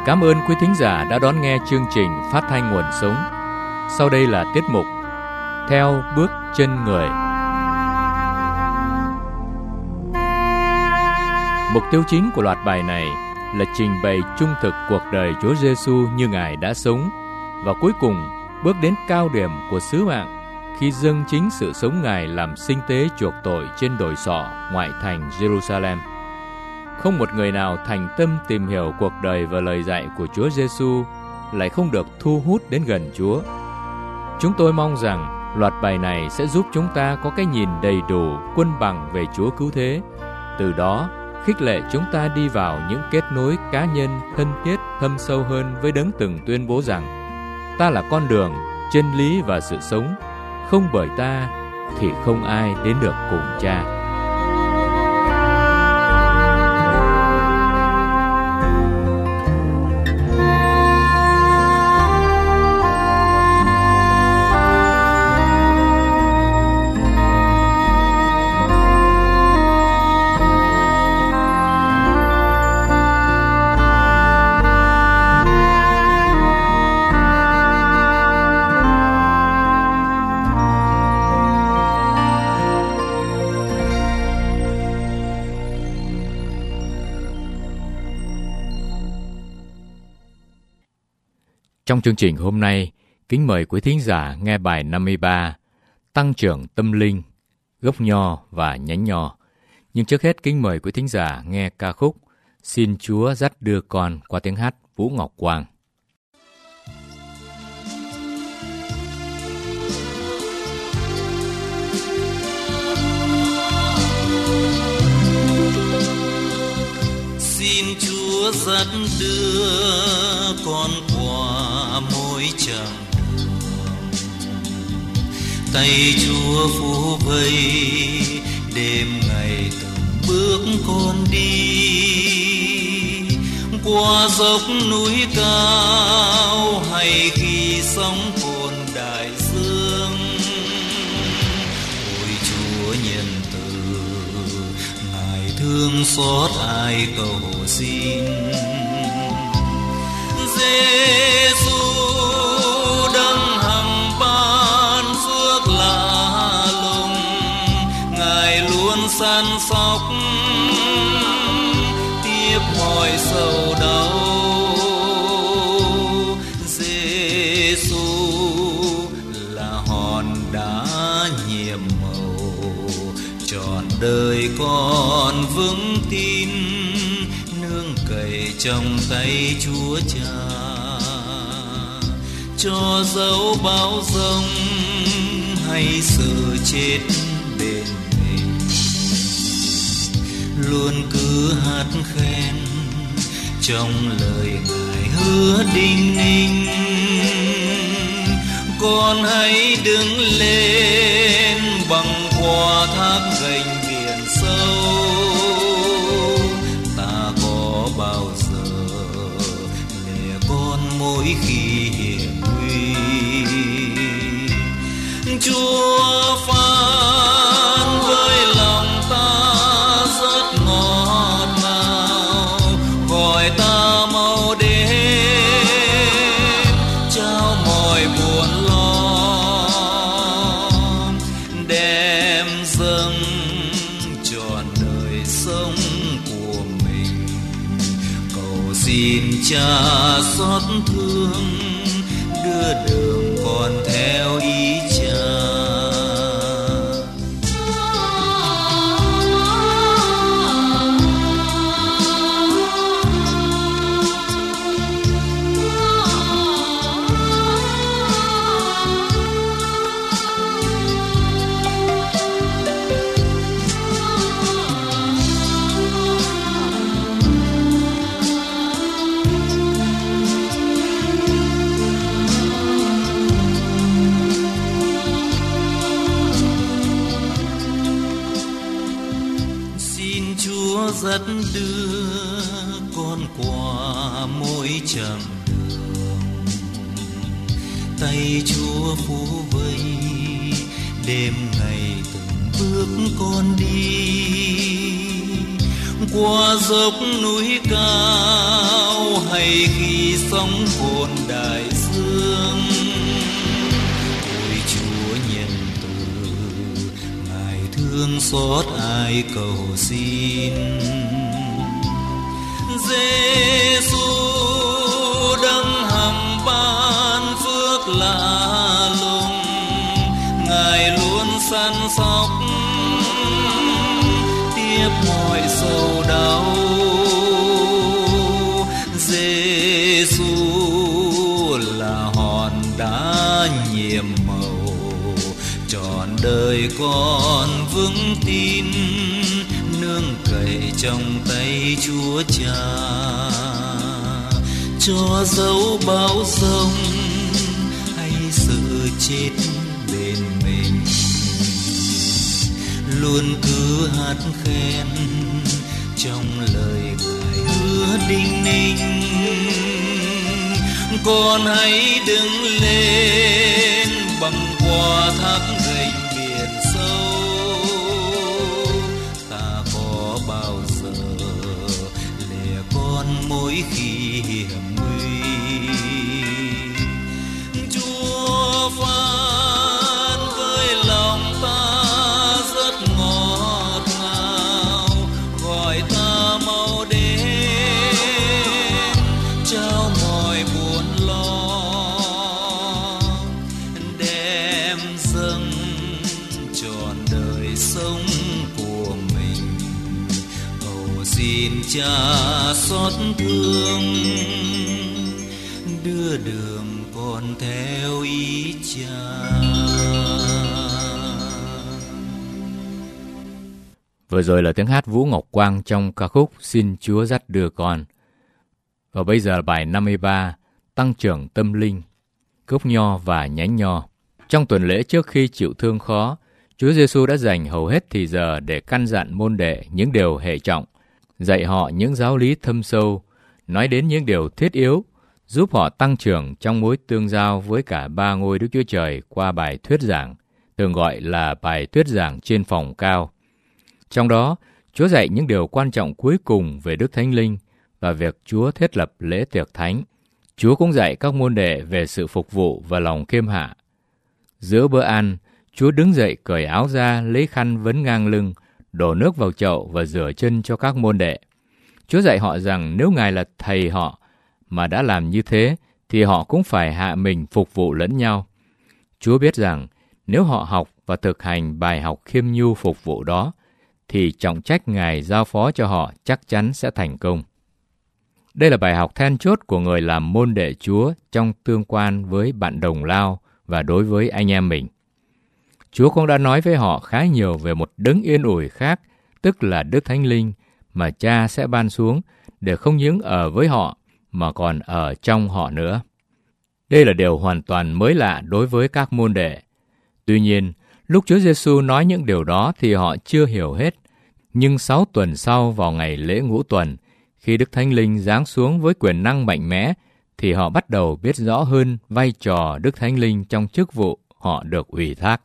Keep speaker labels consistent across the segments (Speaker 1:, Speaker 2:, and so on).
Speaker 1: Cảm ơn quý thính giả đã đón nghe chương trình Phát thanh Nguồn Sống. Sau đây là tiết mục Theo bước chân người. Mục tiêu chính của loạt bài này là trình bày trung thực cuộc đời Chúa Giêsu như Ngài đã sống, và cuối cùng bước đến cao điểm của sứ mạng khi dâng chính sự sống Ngài làm sinh tế chuộc tội trên đồi sọ ngoại thành Jerusalem. Không một người nào thành tâm tìm hiểu cuộc đời và lời dạy của Chúa Giêsu lại không được thu hút đến gần Chúa. Chúng tôi mong rằng loạt bài này sẽ giúp chúng ta có cái nhìn đầy đủ, quân bằng về Chúa cứu thế. Từ đó, khích lệ chúng ta đi vào những kết nối cá nhân thân thiết thâm sâu hơn với Đấng từng tuyên bố rằng: ta là con đường, chân lý và sự sống, không bởi ta thì không ai đến được cùng Cha. Trong chương trình hôm nay, kính mời quý thính giả nghe bài 53, Tăng trưởng tâm linh, gốc nho và nhánh nho. Nhưng trước hết kính mời quý thính giả nghe ca khúc Xin Chúa dắt đưa con qua tiếng hát Vũ Ngọc Quang.
Speaker 2: Xin Chúa dắt đưa con qua mỗi chặng đường, tay Chúa phù vây đêm ngày từng bước con đi, qua dốc núi cao hay khi sóng cồn đại dương. Ôi Chúa nhân từ, Ngài thương xót ai cầu xin. Giêsu đấng hằng ban phước lạ lùng, Ngài luôn săn sóc tiếp mọi sầu đau. Giêsu là hòn đá nhiệm màu, trọn đời con vững tin, nương cậy trong tay Chúa Cha. Cho dẫu bão giông hay sự chết bên mình, luôn cứ hát khen trong lời Ngài hứa đinh ninh. Con hãy đứng lên bằng qua thác gành biển sâu, ta có bao giờ lẻ con mỗi khi hiểm nguy. Chúa phán với lòng ta rất ngọt ngào, gọi ta mau đến trao mọi buồn lo, đem dâng trọn đời sống của mình. Cầu xin Cha xót thương, đưa đường con theo ý Cha. Dắt đưa con qua mỗi chặng đường, tay Chúa phù vây đêm ngày từng bước con đi, qua dốc núi cao hay khi sóng cuồn đại dương. Ôi Chúa nhân từ, Ngài thương xót ai cầu xin. Giê-xu đấng hằng ban phước lạ lùng, Ngài luôn săn sóc tiếp mọi sầu đau. Giê-xu là hòn đá nhiệm màu, trọn đời con vững tin, nương cậy trong tay Chúa Cha. Cho dấu bão giông hay sự chết bên mình, luôn cứ hát khen trong lời Ngài hứa đinh ninh. Con hãy đứng lên bằng quả thác gành biển sâu, ta có bao giờ lìa con mỗi khi hiểm nguy. Chúa phán với lòng ta rất ngọt ngào, gọi ta mau đến trao mọi buồn lo, đem dâng trọn đời sống của mình. Cầu xin Cha xót thương, đưa đường con theo ý Cha.
Speaker 1: Vừa rồi là tiếng hát Vũ Ngọc Quang trong ca khúc Xin Chúa dắt đưa con. Và bây giờ là bài 53, Tăng trưởng tâm linh, gốc nho và nhánh nho. Trong tuần lễ trước khi chịu thương khó, Chúa Giêsu đã dành hầu hết thì giờ để căn dặn môn đệ những điều hệ trọng, dạy họ những giáo lý thâm sâu, nói đến những điều thiết yếu, giúp họ tăng trưởng trong mối tương giao với cả ba ngôi Đức Chúa Trời qua bài thuyết giảng, thường gọi là bài thuyết giảng trên phòng cao. Trong đó, Chúa dạy những điều quan trọng cuối cùng về Đức Thánh Linh và việc Chúa thiết lập lễ tiệc thánh. Chúa cũng dạy các môn đệ về sự phục vụ và lòng khiêm hạ. Giữa bữa ăn, Chúa đứng dậy cởi áo ra, lấy khăn vấn ngang lưng, đổ nước vào chậu và rửa chân cho các môn đệ. Chúa dạy họ rằng nếu Ngài là thầy họ mà đã làm như thế, thì họ cũng phải hạ mình phục vụ lẫn nhau. Chúa biết rằng nếu họ học và thực hành bài học khiêm nhu phục vụ đó, thì trọng trách Ngài giao phó cho họ chắc chắn sẽ thành công. Đây là bài học then chốt của người làm môn đệ Chúa trong tương quan với bạn đồng lao và đối với anh em mình. Chúa cũng đã nói với họ khá nhiều về một đấng yên ủi khác, tức là Đức Thánh Linh, mà Cha sẽ ban xuống để không những ở với họ, mà còn ở trong họ nữa. Đây là điều hoàn toàn mới lạ đối với các môn đệ. Tuy nhiên, lúc Chúa Giêsu nói những điều đó thì họ chưa hiểu hết. Nhưng 6 tuần sau, vào ngày lễ Ngũ Tuần, khi Đức Thánh Linh giáng xuống với quyền năng mạnh mẽ, thì họ bắt đầu biết rõ hơn vai trò Đức Thánh Linh trong chức vụ họ được ủy thác.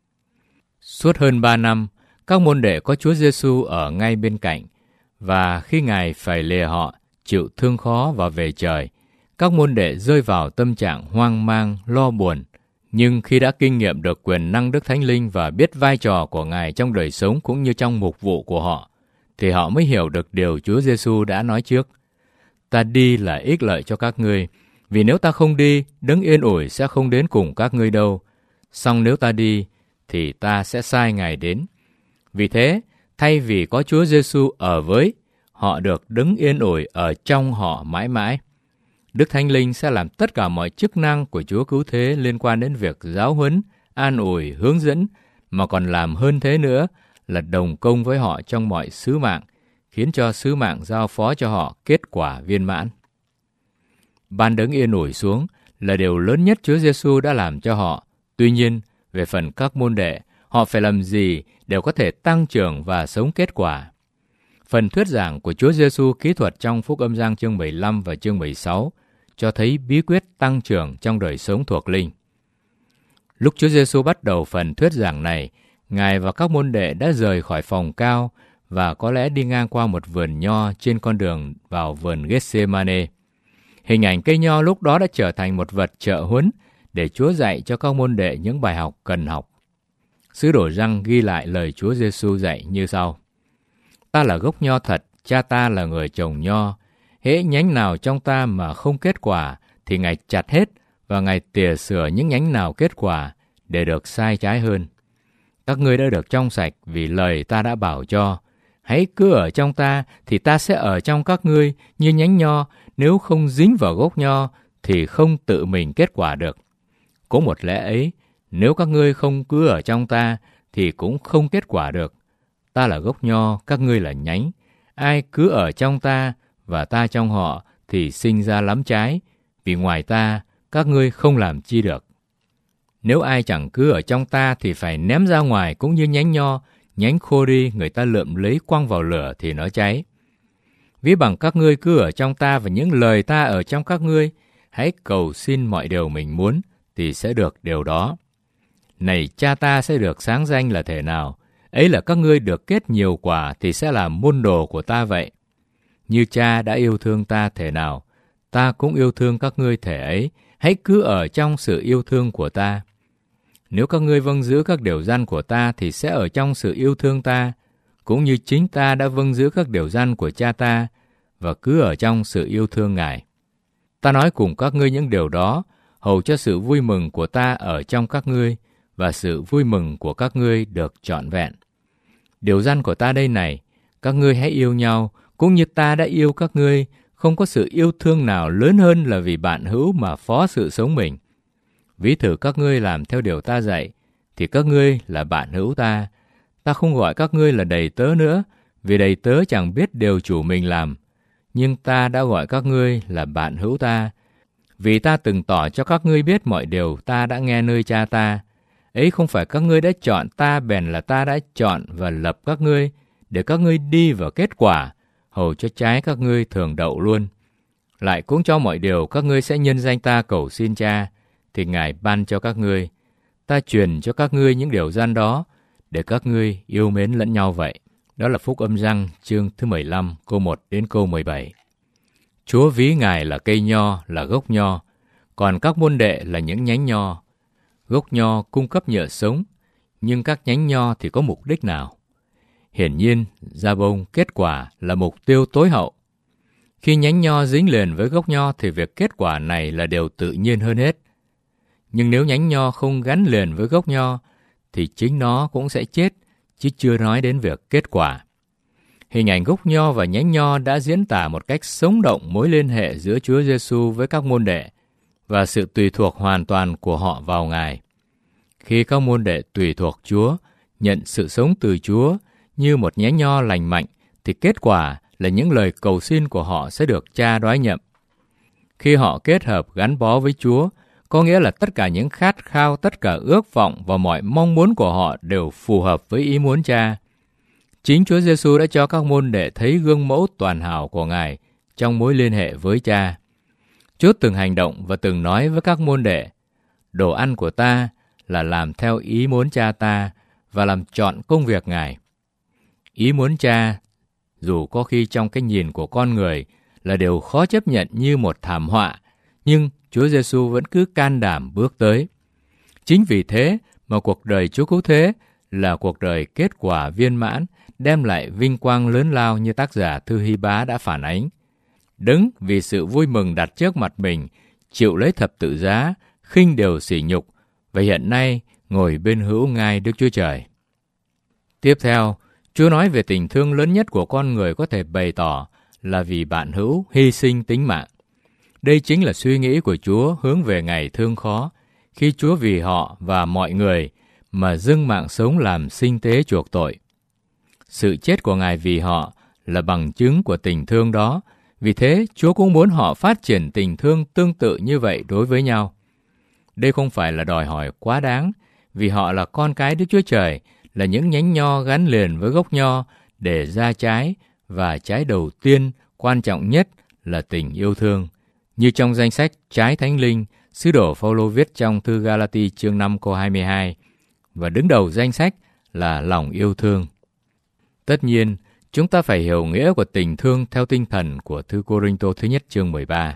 Speaker 1: Suốt hơn 3 năm, các môn đệ có Chúa Giêsu ở ngay bên cạnh, và khi Ngài phải lìa họ, chịu thương khó và về trời, các môn đệ rơi vào tâm trạng hoang mang, lo buồn. Nhưng khi đã kinh nghiệm được quyền năng Đức Thánh Linh và biết vai trò của Ngài trong đời sống cũng như trong mục vụ của họ, thì họ mới hiểu được điều Chúa Giêsu đã nói trước. Ta đi là ích lợi cho các ngươi, vì nếu ta không đi, đấng yên ủi sẽ không đến cùng các ngươi đâu. Song nếu ta đi, thì ta sẽ sai Ngài đến. Vì thế, thay vì có Chúa Giêsu ở với, họ được đấng yên ủi ở trong họ mãi mãi. Đức Thánh Linh sẽ làm tất cả mọi chức năng của Chúa Cứu Thế liên quan đến việc giáo huấn, an ủi, hướng dẫn, mà còn làm hơn thế nữa là đồng công với họ trong mọi sứ mạng, khiến cho sứ mạng giao phó cho họ kết quả viên mãn. Ban đấng yên ủi xuống là điều lớn nhất Chúa Giêsu đã làm cho họ. Tuy nhiên, về phần các môn đệ, họ phải làm gì để có thể tăng trưởng và sống kết quả? Phần thuyết giảng của Chúa Giêsu kỹ thuật trong Phúc Âm Giăng chương 15 và chương 16 cho thấy bí quyết tăng trưởng trong đời sống thuộc linh. Lúc Chúa Giêsu bắt đầu phần thuyết giảng này, Ngài và các môn đệ đã rời khỏi phòng cao và có lẽ đi ngang qua một vườn nho trên con đường vào vườn Gethsemane. Hình ảnh cây nho lúc đó đã trở thành một vật trợ huấn để Chúa dạy cho các môn đệ những bài học cần học. Sứ đồ Giăng ghi lại lời Chúa Giêsu dạy như sau: Ta là gốc nho thật, Cha ta là người trồng nho. Hễ nhánh nào trong ta mà không kết quả thì Ngài chặt hết, và Ngài tỉa sửa những nhánh nào kết quả để được sai trái hơn. Các ngươi đã được trong sạch vì lời ta đã bảo cho. Hãy cứ ở trong ta thì ta sẽ ở trong các ngươi như nhánh nho, nếu không dính vào gốc nho thì không tự mình kết quả được. Có một lẽ ấy, nếu các ngươi không cứ ở trong ta thì cũng không kết quả được. Ta là gốc nho, các ngươi là nhánh. Ai cứ ở trong ta và ta trong họ thì sinh ra lắm trái, vì ngoài ta các ngươi không làm chi được. Nếu ai chẳng cứ ở trong ta thì phải ném ra ngoài cũng như nhánh nho, nhánh khô đi người ta lượm lấy quăng vào lửa thì nó cháy. Ví bằng các ngươi cứ ở trong ta và những lời ta ở trong các ngươi, hãy cầu xin mọi điều mình muốn thì sẽ được điều đó. Này, Cha ta sẽ được sáng danh là thể nào? Ấy là các ngươi được kết nhiều quả thì sẽ là môn đồ của ta vậy. Như Cha đã yêu thương ta thể nào, ta cũng yêu thương các ngươi thể ấy. Hãy cứ ở trong sự yêu thương của ta. Nếu các ngươi vâng giữ các điều răn của ta thì sẽ ở trong sự yêu thương ta, cũng như chính ta đã vâng giữ các điều răn của Cha ta và cứ ở trong sự yêu thương Ngài. Ta nói cùng các ngươi những điều đó, hầu cho sự vui mừng của ta ở trong các ngươi và sự vui mừng của các ngươi được trọn vẹn. Điều răn của ta đây này, các ngươi hãy yêu nhau, cũng như ta đã yêu các ngươi. Không có sự yêu thương nào lớn hơn là vì bạn hữu mà phó sự sống mình. Ví thử các ngươi làm theo điều ta dạy, thì các ngươi là bạn hữu ta. Ta không gọi các ngươi là đầy tớ nữa, vì đầy tớ chẳng biết điều chủ mình làm. Nhưng ta đã gọi các ngươi là bạn hữu ta, vì ta từng tỏ cho các ngươi biết mọi điều ta đã nghe nơi Cha ta. Ấy không phải các ngươi đã chọn ta, bèn là ta đã chọn và lập các ngươi, để các ngươi đi vào kết quả, hầu cho trái các ngươi thường đậu luôn. Lại cũng cho mọi điều các ngươi sẽ nhân danh ta cầu xin Cha, thì Ngài ban cho các ngươi. Ta truyền cho các ngươi những điều răn đó, để các ngươi yêu mến lẫn nhau vậy. Đó là Phúc Âm Giăng chương thứ 15, câu 1 đến câu 17. Chúa ví Ngài là cây nho, là gốc nho, còn các môn đệ là những nhánh nho. Gốc nho cung cấp nhựa sống, nhưng các nhánh nho thì có mục đích nào? Hiển nhiên, ra bông kết quả là mục tiêu tối hậu. Khi nhánh nho dính liền với gốc nho thì việc kết quả này là điều tự nhiên hơn hết. Nhưng nếu nhánh nho không gắn liền với gốc nho thì chính nó cũng sẽ chết, chứ chưa nói đến việc kết quả. Hình ảnh gốc nho và nhánh nho đã diễn tả một cách sống động mối liên hệ giữa Chúa Giêsu với các môn đệ và sự tùy thuộc hoàn toàn của họ vào Ngài. Khi các môn đệ tùy thuộc Chúa, nhận sự sống từ Chúa như một nhánh nho lành mạnh, thì kết quả là những lời cầu xin của họ sẽ được Cha đoái nhậm. Khi họ kết hợp gắn bó với Chúa, có nghĩa là tất cả những khát khao, tất cả ước vọng và mọi mong muốn của họ đều phù hợp với ý muốn Cha. Chính Chúa Giêsu đã cho các môn đệ thấy gương mẫu toàn hảo của Ngài trong mối liên hệ với Cha. Chúa từng hành động và từng nói với các môn đệ: đồ ăn của ta là làm theo ý muốn Cha ta và làm trọn công việc Ngài. Ý muốn Cha, dù có khi trong cái nhìn của con người là điều khó chấp nhận như một thảm họa, nhưng Chúa Giêsu vẫn cứ can đảm bước tới. Chính vì thế mà cuộc đời Chúa Cứu Thế là cuộc đời kết quả viên mãn, đem lại vinh quang lớn lao như tác giả thư Hy Bá đã phản ánh. Đấng vì sự vui mừng đặt trước mặt mình, chịu lấy thập tự giá, khinh điều sỉ nhục, và hiện nay ngồi bên hữu ngai Đức Chúa Trời. Tiếp theo, Chúa nói về tình thương lớn nhất của con người có thể bày tỏ là vì bạn hữu hy sinh tính mạng. Đây chính là suy nghĩ của Chúa hướng về ngày thương khó, khi Chúa vì họ và mọi người mà dâng mạng sống làm sinh tế chuộc tội. Sự chết của Ngài vì họ là bằng chứng của tình thương đó, vì thế Chúa cũng muốn họ phát triển tình thương tương tự như vậy đối với nhau. Đây không phải là đòi hỏi quá đáng, vì họ là con cái Đức Chúa Trời, là những nhánh nho gắn liền với gốc nho để ra trái, và trái đầu tiên, quan trọng nhất là tình yêu thương. Như trong danh sách Trái Thánh Linh, sứ đồ Phao-lô viết trong thư Ga-la-ti chương 5 câu 22, và đứng đầu danh sách là lòng yêu thương. Tất nhiên, Chúng ta phải hiểu nghĩa của tình thương theo tinh thần của thư Cô-rinh-tô thứ nhất chương 13.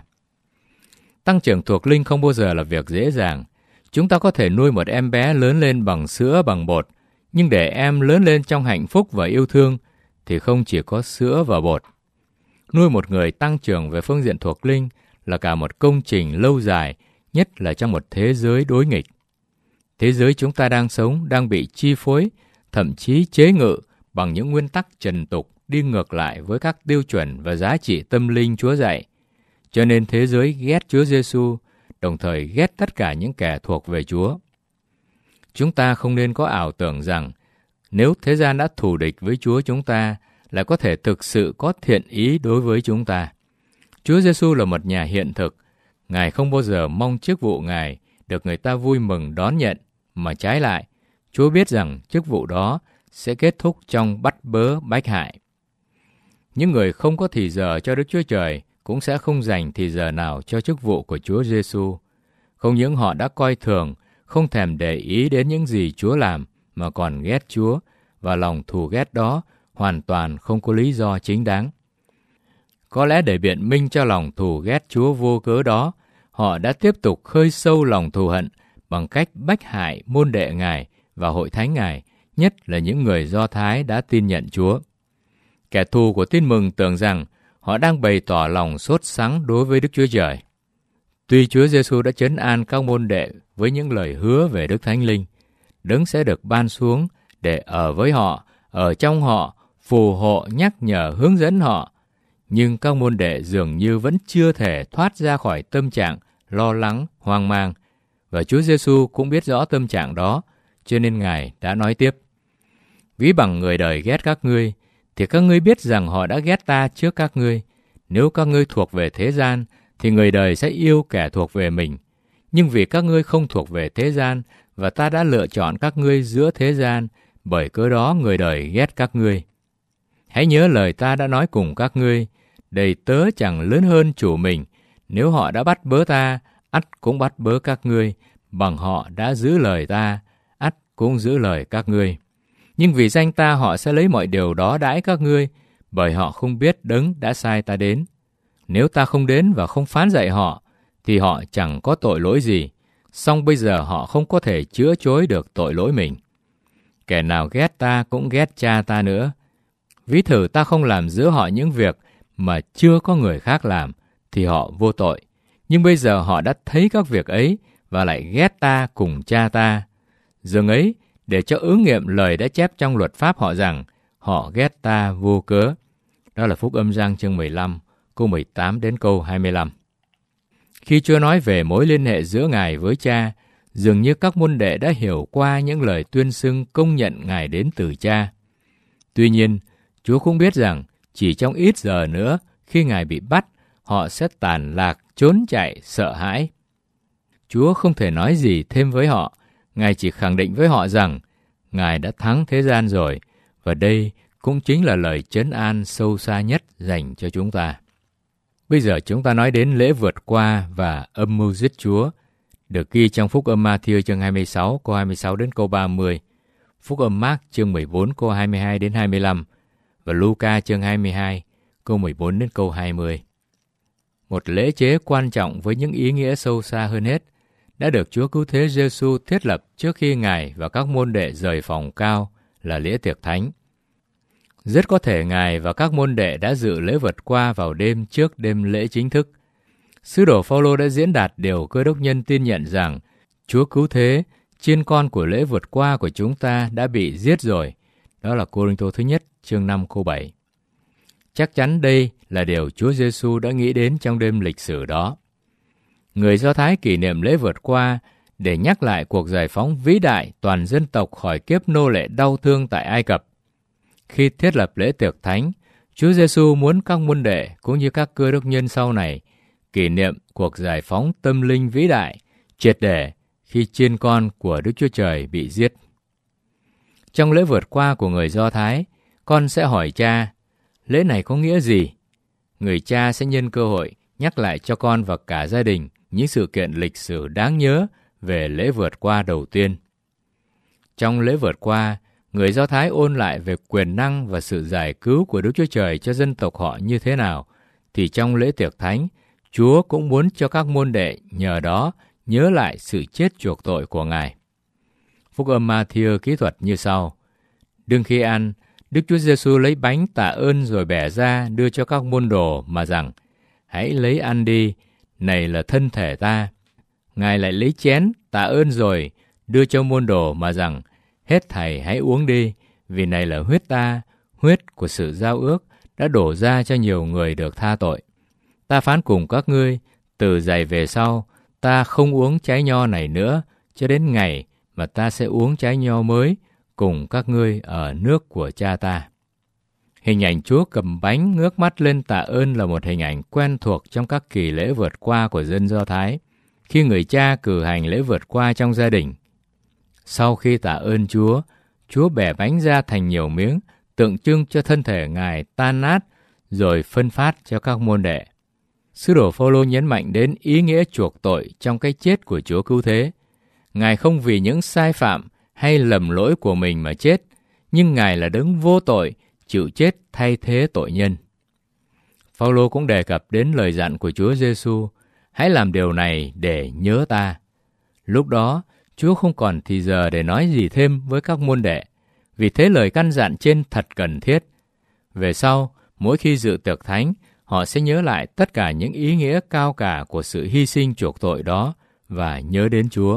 Speaker 1: Tăng trưởng thuộc linh không bao giờ là việc dễ dàng. Chúng ta có thể nuôi một em bé lớn lên bằng sữa, bằng bột, nhưng để em lớn lên trong hạnh phúc và yêu thương thì không chỉ có sữa và bột. Nuôi một người tăng trưởng về phương diện thuộc linh là cả một công trình lâu dài, nhất là trong một thế giới đối nghịch. Thế giới chúng ta đang sống đang bị chi phối, thậm chí chế ngự bằng những nguyên tắc trần tục đi ngược lại với các tiêu chuẩn và giá trị tâm linh Chúa dạy. Cho nên thế giới ghét Chúa Giêsu, đồng thời ghét tất cả những kẻ thuộc về Chúa. Chúng ta không nên có ảo tưởng rằng nếu thế gian đã thù địch với Chúa chúng ta, là có thể thực sự có thiện ý đối với chúng ta. Chúa Giêsu là một nhà hiện thực. Ngài không bao giờ mong chức vụ Ngài được người ta vui mừng đón nhận, mà trái lại, Chúa biết rằng chức vụ đó sẽ kết thúc trong bắt bớ bách hại. Những người không có thì giờ cho Đức Chúa Trời cũng sẽ không dành thì giờ nào cho chức vụ của Chúa Giêsu. Không những họ đã coi thường, không thèm để ý đến những gì Chúa làm, mà còn ghét Chúa, và lòng thù ghét đó hoàn toàn không có lý do chính đáng. Có lẽ để biện minh cho lòng thù ghét Chúa vô cớ đó, họ đã tiếp tục khơi sâu lòng thù hận bằng cách bách hại môn đệ Ngài và hội thánh Ngài, nhất là những người Do Thái đã tin nhận Chúa. Kẻ thù của tin mừng tưởng rằng họ đang bày tỏ lòng sốt sắng đối với Đức Chúa Trời. Tuy Chúa Giêsu đã trấn an các môn đệ với những lời hứa về Đức Thánh Linh, Đấng sẽ được ban xuống để ở với họ, ở trong họ, phù hộ, nhắc nhở, hướng dẫn họ, nhưng các môn đệ dường như vẫn chưa thể thoát ra khỏi tâm trạng lo lắng, hoang mang, và Chúa Giêsu cũng biết rõ tâm trạng đó, cho nên Ngài đã nói tiếp: Ví bằng người đời ghét các ngươi, thì các ngươi biết rằng họ đã ghét ta trước các ngươi. Nếu các ngươi thuộc về thế gian, thì người đời sẽ yêu kẻ thuộc về mình. Nhưng vì các ngươi không thuộc về thế gian, và ta đã lựa chọn các ngươi giữa thế gian, bởi cớ đó người đời ghét các ngươi. Hãy nhớ lời ta đã nói cùng các ngươi, đầy tớ chẳng lớn hơn chủ mình. Nếu họ đã bắt bớ ta, ắt cũng bắt bớ các ngươi, bằng họ đã giữ lời ta, ắt cũng giữ lời các ngươi. Nhưng vì danh ta họ sẽ lấy mọi điều đó đãi các ngươi, bởi họ không biết Đấng đã sai ta đến. Nếu ta không đến và không phán dạy họ, thì họ chẳng có tội lỗi gì, song bây giờ họ không có thể chữa chối được tội lỗi mình. Kẻ nào ghét ta cũng ghét cha ta nữa. Ví thử ta không làm giữa họ những việc mà chưa có người khác làm, thì họ vô tội. Nhưng bây giờ họ đã thấy các việc ấy và lại ghét ta cùng cha ta. Dường ấy, để cho ứng nghiệm lời đã chép trong luật pháp họ rằng họ ghét ta vô cớ. Đó là Phúc Âm Giăng chương 15, câu 18 đến câu 25. Khi Chúa nói về mối liên hệ giữa Ngài với Cha, dường như các môn đệ đã hiểu qua những lời tuyên xưng công nhận Ngài đến từ Cha. Tuy nhiên, Chúa cũng biết rằng chỉ trong ít giờ nữa, khi Ngài bị bắt, họ sẽ tản lạc, trốn chạy, sợ hãi. Chúa không thể nói gì thêm với họ. Ngài chỉ khẳng định với họ rằng Ngài đã thắng thế gian rồi, và đây cũng chính là lời trấn an sâu xa nhất dành cho chúng ta. Bây giờ chúng ta nói đến lễ vượt qua và âm mưu giết Chúa, được ghi trong Phúc Âm Ma-thi-ơ chương 26, câu 26 đến câu 30, Phúc Âm Mác chương 14, câu 22 đến 25, và Luca chương 22, câu 14 đến câu 20. Một lễ chế quan trọng với những ý nghĩa sâu xa hơn hết đã được Chúa Cứu Thế Giêsu thiết lập trước khi Ngài và các môn đệ rời phòng cao, là lễ tiệc thánh. Rất có thể Ngài và các môn đệ đã dự lễ vượt qua vào đêm trước đêm lễ chính thức. Sứ đồ Phao-lô đã diễn đạt điều Cơ đốc nhân tin nhận rằng Chúa Cứu Thế, chiên con của lễ vượt qua của chúng ta đã bị giết rồi. Đó là Cô-rinh-tô thứ nhất chương 5 câu 7. Chắc chắn đây là điều Chúa Giêsu đã nghĩ đến trong đêm lịch sử đó. Người Do Thái kỷ niệm lễ vượt qua để nhắc lại cuộc giải phóng vĩ đại toàn dân tộc khỏi kiếp nô lệ đau thương tại Ai Cập. Khi thiết lập lễ tiệc thánh, Chúa Giêsu muốn các môn đệ cũng như các cơ đốc nhân sau này kỷ niệm cuộc giải phóng tâm linh vĩ đại, triệt để khi chiên con của Đức Chúa Trời bị giết. Trong lễ vượt qua của người Do Thái, con sẽ hỏi cha, lễ này có nghĩa gì? Người cha sẽ nhân cơ hội nhắc lại cho con và cả gia đình những sự kiện lịch sử đáng nhớ về lễ vượt qua đầu tiên. Trong lễ vượt qua, người Do Thái ôn lại về quyền năng và sự giải cứu của Đức Chúa Trời cho dân tộc họ như thế nào, thì trong lễ tiệc thánh, Chúa cũng muốn cho các môn đệ nhờ đó nhớ lại sự chết chuộc tội của Ngài. Phúc âm Ma-thi-ơ kỹ thuật như sau. Đương khi ăn, Đức Chúa Giêsu lấy bánh tạ ơn rồi bẻ ra đưa cho các môn đồ mà rằng: hãy lấy ăn đi, này là thân thể ta. Ngài lại lấy chén tạ ơn rồi đưa cho môn đồ mà rằng: hết thảy hãy uống đi, vì này là huyết ta, huyết của sự giao ước đã đổ ra cho nhiều người được tha tội. Ta phán cùng các ngươi, từ giày về sau, ta không uống trái nho này nữa, cho đến ngày mà ta sẽ uống trái nho mới cùng các ngươi ở nước của cha ta. Hình ảnh Chúa cầm bánh ngước mắt lên tạ ơn là một hình ảnh quen thuộc trong các kỳ lễ vượt qua của dân Do Thái, khi người cha cử hành lễ vượt qua trong gia đình. Sau khi tạ ơn Chúa, Chúa bẻ bánh ra thành nhiều miếng, tượng trưng cho thân thể Ngài tan nát, rồi phân phát cho các môn đệ. Sứ đồ Phao-lô nhấn mạnh đến ý nghĩa chuộc tội trong cái chết của Chúa cứu thế. Ngài không vì những sai phạm hay lầm lỗi của mình mà chết, nhưng Ngài là đấng vô tội, chịu chết thay thế tội nhân. Phao-lô cũng đề cập đến lời dặn của Chúa Giêsu: hãy làm điều này để nhớ ta. Lúc đó, Chúa không còn thì giờ để nói gì thêm với các môn đệ, vì thế lời căn dặn trên thật cần thiết. Về sau, mỗi khi dự tiệc thánh, họ sẽ nhớ lại tất cả những ý nghĩa cao cả của sự hy sinh chuộc tội đó và nhớ đến Chúa.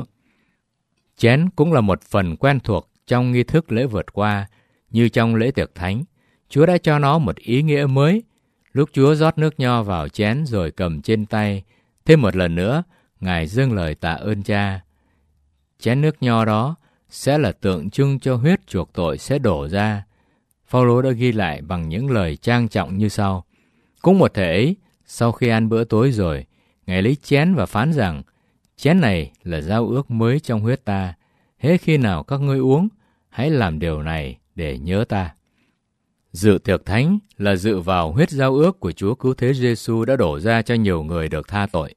Speaker 1: Chén cũng là một phần quen thuộc trong nghi thức lễ vượt qua. Như trong lễ tiệc thánh, Chúa đã cho nó một ý nghĩa mới. Lúc Chúa rót nước nho vào chén rồi cầm trên tay, thêm một lần nữa, Ngài dâng lời tạ ơn Cha. Chén nước nho đó sẽ là tượng trưng cho huyết chuộc tội sẽ đổ ra. Phao-lô đã ghi lại bằng những lời trang trọng như sau. Cũng một thể ấy, sau khi ăn bữa tối rồi, Ngài lấy chén và phán rằng: chén này là giao ước mới trong huyết ta. Hễ khi nào các ngươi uống, hãy làm điều này để nhớ ta. Dự tiệc thánh là dự vào huyết giao ước của Chúa cứu thế Giêsu đã đổ ra cho nhiều người được tha tội.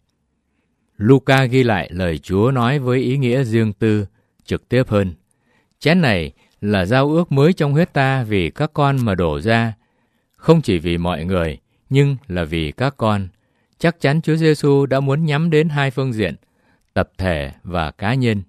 Speaker 1: Luca ghi lại lời Chúa nói với ý nghĩa riêng tư, trực tiếp hơn. Chén này là giao ước mới trong huyết ta vì các con mà đổ ra, không chỉ vì mọi người, nhưng là vì các con. Chắc chắn Chúa Giêsu đã muốn nhắm đến hai phương diện, tập thể và cá nhân.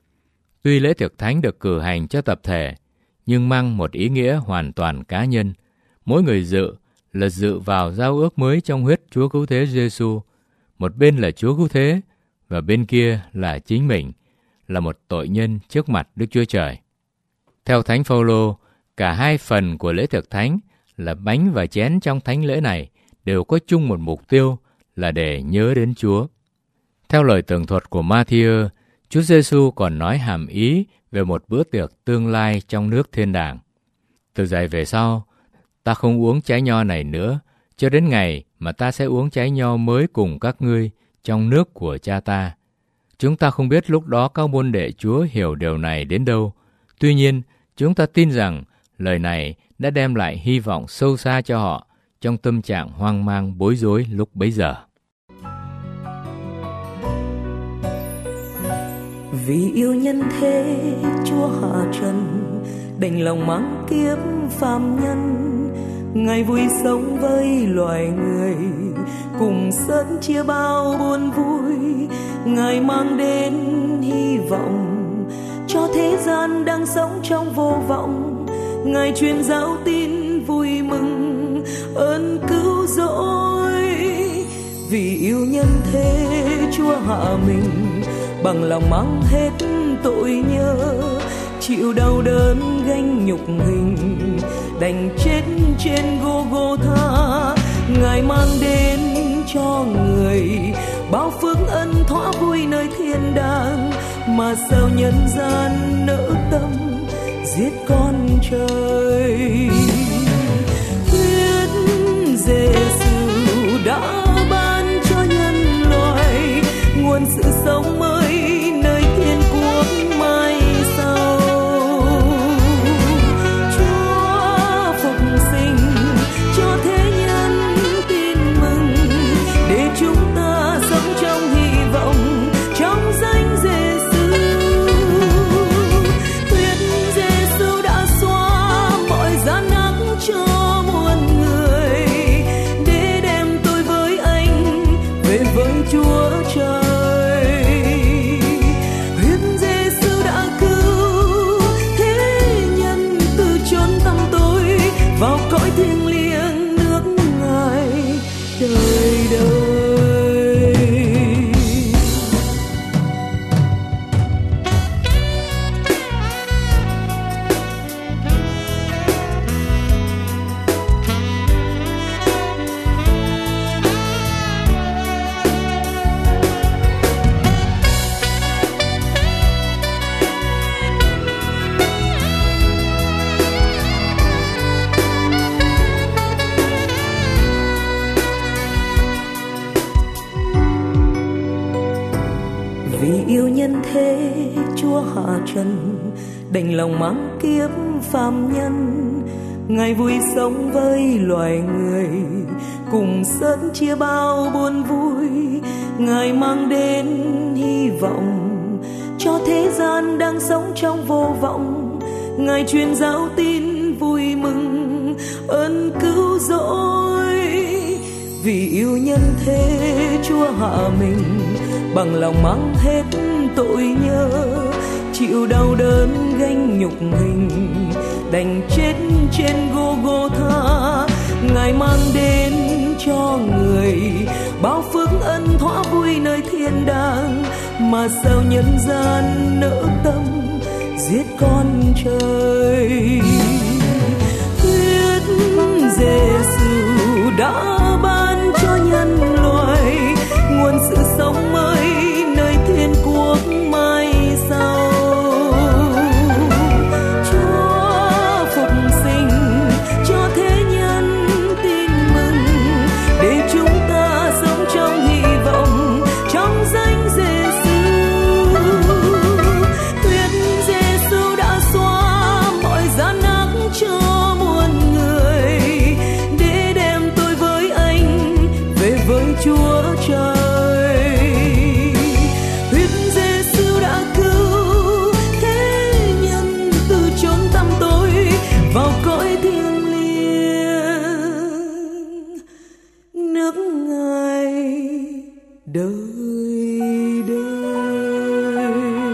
Speaker 1: Tuy lễ tiệc thánh được cử hành cho tập thể, nhưng mang một ý nghĩa hoàn toàn cá nhân. Mỗi người dự là dự vào giao ước mới trong huyết Chúa cứu thế Giêsu. Một bên là Chúa cứu thế, và bên kia là chính mình, là một tội nhân trước mặt Đức Chúa Trời. Theo Thánh Phao-lô, cả hai phần của lễ tiệc thánh là bánh và chén trong thánh lễ này đều có chung một mục tiêu là để nhớ đến Chúa. Theo lời tường thuật của Ma-thi-ơ, Chúa Giêsu còn nói hàm ý về một bữa tiệc tương lai trong nước thiên đàng. Từ giày về sau, ta không uống trái nho này nữa, cho đến ngày mà ta sẽ uống trái nho mới cùng các ngươi trong nước của cha ta. Chúng ta không biết lúc đó các môn đệ Chúa hiểu điều này đến đâu. Tuy nhiên, chúng ta tin rằng lời này đã đem lại hy vọng sâu xa cho họ trong tâm trạng hoang mang bối rối lúc bấy giờ.
Speaker 3: Vì yêu nhân thế, Chúa hạ trần, đành lòng mang kiếp phàm nhân. Ngài vui sống với loài người, cùng sớt chia bao buồn vui. Ngài mang đến hy vọng cho thế gian đang sống trong vô vọng. Ngài truyền giáo tin vui mừng ơn cứu rỗi. Vì yêu nhân thế, Chúa hạ mình, bằng lòng mang hết tội nhớ, chịu đau đớn gánh nhục hình, đành chết trên Gô-gô-tha. Ngài mang đến cho người bao phước ân thỏa vui nơi thiên đàng, mà sao nhân gian nỡ tâm giết con trời. Huyết Giêsu đã ban cho nhân loại nguồn sự sống mới nơi thiên quốc mai sau. Chúa phục sinh cho thế nhân tin mừng, để chúng ta sống trong hy vọng trong danh Giêsu. Huyết Giêsu đã Vì yêu nhân thế Chúa hạ trần, đành lòng mang kiếp phàm nhân. Ngài vui sống với loài người, cùng sớt chia bao buồn vui. Ngài mang đến hy vọng cho thế gian đang sống trong vô vọng. Ngài truyền giáo tin vui mừng ơn cứu rỗi. Vì yêu nhân thế Chúa hạ mình, bằng lòng mang hết tội nhơ, chịu đau đớn gánh nhục hình, đành chết trên Gô-gô-tha. Ngài mang đến cho người bao phước ân thỏa vui nơi thiên đàng. Mà sao nhân gian nỡ tâm giết con trời. Huyết Giê-xu đã ban cho nhân loại nguồn sự sống mới nơi thiên quốc mai sau. Chúa phục sinh cho thế nhân tin mừng, để chúng ta sống trong hy vọng trong danh Giê-xu. Huyết Giê-xu đã xóa mọi gian ác cho muôn người, để đem tôi với anh về với Chúa Trời. Huyết Giê-xu đã cứu thế nhân từ chốn tăm tối vào cõi thiêng liêng, nước Ngài đời đời.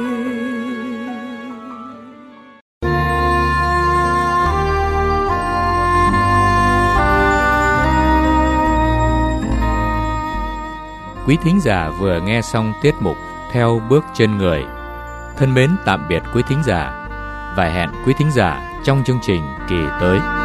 Speaker 1: Quý thính giả vừa nghe xong tiết mục Theo bước chân người. Thân mến tạm biệt quý thính giả và hẹn quý thính giả trong chương trình kỳ tới.